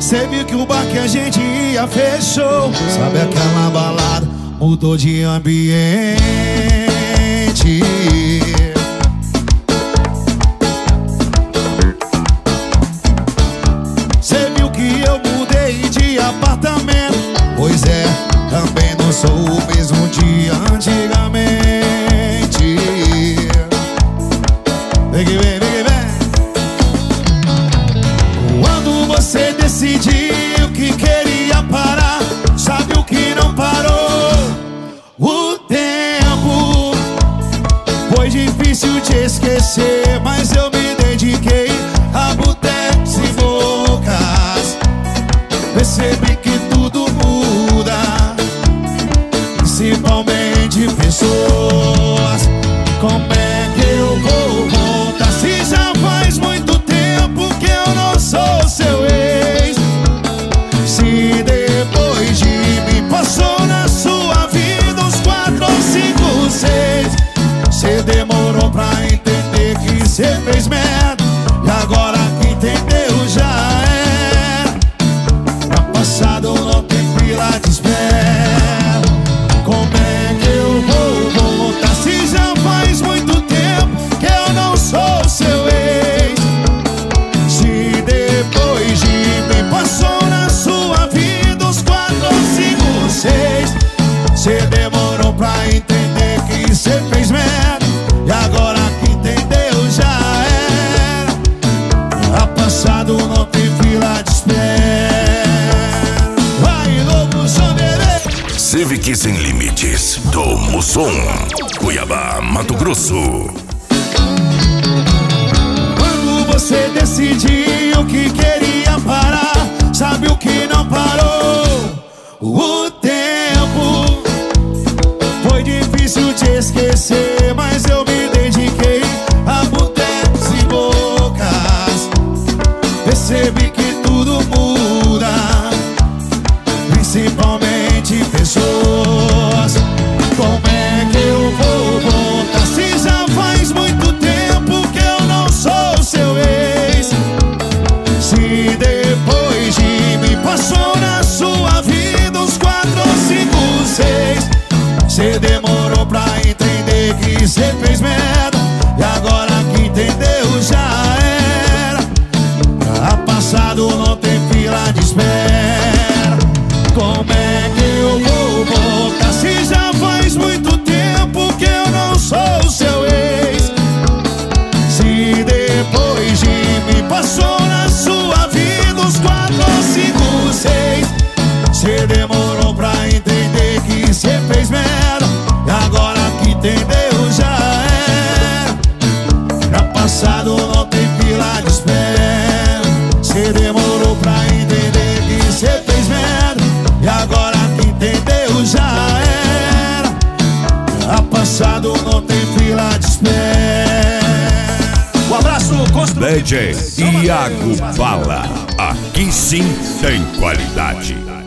Cê viu que o bar que a gente ia fechou. Sabe aquela balada mudou de ambiente. Cê viu que eu mudei de apartamento. Pois é, também não sou o mesmo de antigamente. Vem que vem, vem que vem. Quando você decidiu que queria parar, sabe o que não parou? O tempo. Foi difícil te esquecer, mas eu me dediquei a botecos e bocas. Percebi que tudo muda, principalmente pessoas. Como é que eu vou voltar se já faz muito tempo que eu não sou seu ex? Se depois de mim passou na sua vida uns 4 ou 5, 6. Cê demorou pra entender que cê fez merda, e agora que entendeu já é. Pra passado não tem fila de espera. Como é que eu vou voltar se já faz muito tempo que eu não sou seu ex? Se depois de mim passou na sua vida uns 4 ou 5, 6. Cê demorou pra entender que cê fez merda, e agora que entendeu já era. Pra passado não tem fila de espera. Vai, novo som, bebê. Civic Sem Limites do Mussum, Cuiabá, Mato Grosso. Quando você decidiu que queria parar, sabe o que não parou? O tempo. Foi difícil te esquecer, mas eu me dediquei a botecos e bocas. Percebi que tudo muda, principalmente pessoas. Como é que eu vou voltar se já faz muito tempo que eu não sou seu ex? Se depois de mim passou na sua vida uns 4 ou 5, 6. Cê demorou pra entender que cê fez merda, e agora que entendeu já era. Pra passado não tem fila de espera. Como é que eu vou voltar se já faz muito tempo que eu não sou seu ex? Se depois de mim passou na sua vida uns 4 ou 5, 6. Cê demorou pra entender que cê fez merda, e agora que entendeu já era. Pra passado não tem fila de espera. Cê demorou pra entender que cê fez merda, e agora que entendeu já era. Pra passado não tem fila de espera. Um abraço, DJ Iago Bala. Aqui sim tem qualidade.